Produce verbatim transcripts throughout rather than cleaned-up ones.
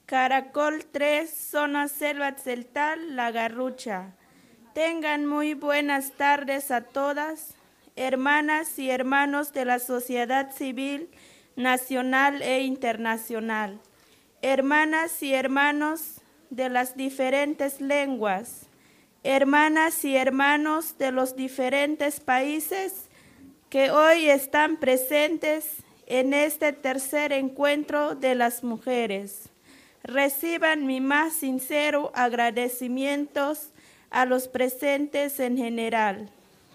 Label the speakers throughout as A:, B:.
A: Caracol tres, Zona Selva Tzeltal, La Garrucha. Tengan muy buenas tardes a todas, hermanas y hermanos de la sociedad civil nacional e internacional, hermanas y hermanos de las diferentes lenguas, hermanas y hermanos de los diferentes países que hoy están presentes en este tercer encuentro de las mujeres. Reciban mi más sincero agradecimientos a los presentes en general.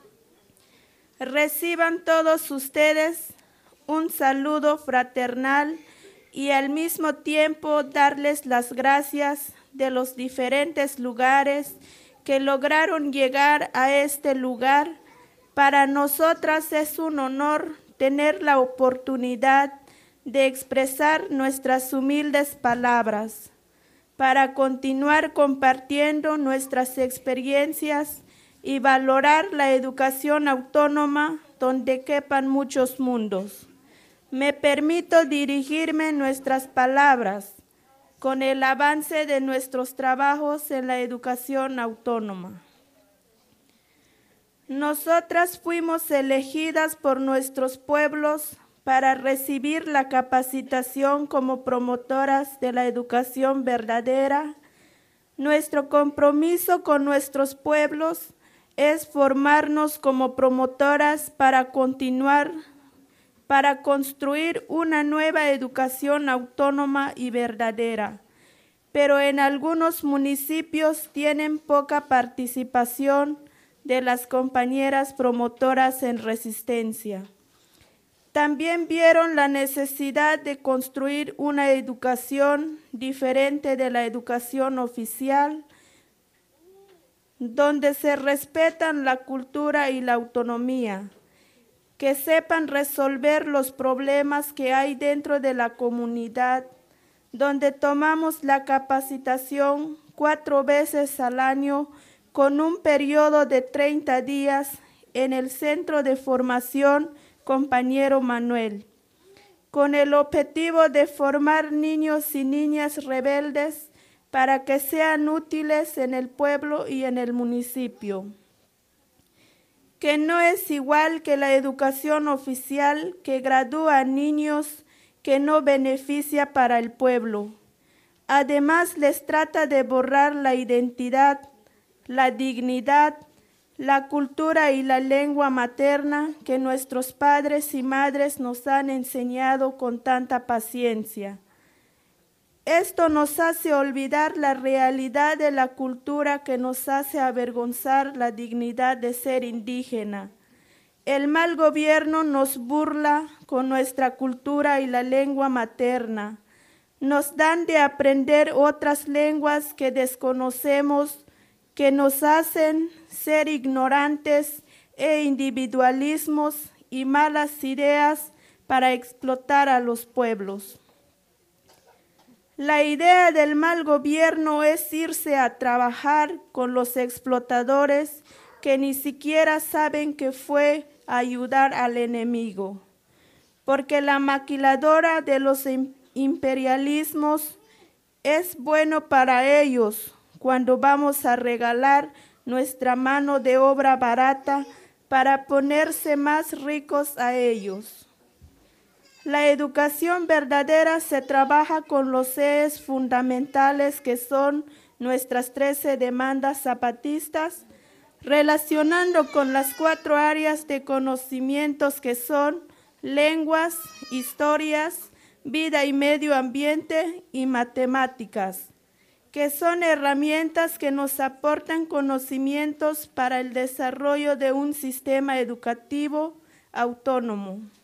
A: Reciban todos ustedes un saludo fraternal y al mismo tiempo darles las gracias de los diferentes lugares que lograron llegar a este lugar. Para nosotras es un honor tener la oportunidad de expresar nuestras humildes palabras, para continuar compartiendo nuestras experiencias y valorar la educación autónoma donde quepan muchos mundos. Me permito dirigirme nuestras palabras con el avance de nuestros trabajos en la educación autónoma. Nosotras fuimos elegidas por nuestros pueblos para recibir la capacitación como promotoras de la educación verdadera. Nuestro compromiso con nuestros pueblos es formarnos como promotoras para continuar, para construir una nueva educación autónoma y verdadera. Pero en algunos municipios tienen poca participación de las compañeras promotoras en resistencia. También vieron la necesidad de construir una educación diferente de la educación oficial, donde se respetan la cultura y la autonomía, que sepan resolver los problemas que hay dentro de la comunidad, donde tomamos la capacitación cuatro veces al año con un periodo de treinta días en el Centro de Formación Compañero Manuel, con el objetivo de formar niños y niñas rebeldes para que sean útiles en el pueblo y en el municipio, que no es igual que la educación oficial que gradúa a niños que no beneficia para el pueblo. Además, les trata de borrar la identidad, la dignidad, la cultura y la lengua materna que nuestros padres y madres nos han enseñado con tanta paciencia. Esto nos hace olvidar la realidad de la cultura que nos hace avergonzar la dignidad de ser indígena. El mal gobierno nos burla con nuestra cultura y la lengua materna. Nos dan de aprender otras lenguas que desconocemos, que nos hacen ser ignorantes e individualismos y malas ideas para explotar a los pueblos. La idea del mal gobierno es irse a trabajar con los explotadores que ni siquiera saben que fue a ayudar al enemigo, porque la maquiladora de los imperialismos es bueno para ellos cuando vamos a regalar nuestra mano de obra barata para ponerse más ricos a ellos. La educación verdadera se trabaja con los ejes fundamentales que son nuestras trece demandas zapatistas, relacionando con las cuatro áreas de conocimientos que son lenguas, historias, vida y medio ambiente y matemáticas, que son herramientas que nos aportan conocimientos para el desarrollo de un sistema educativo autónomo.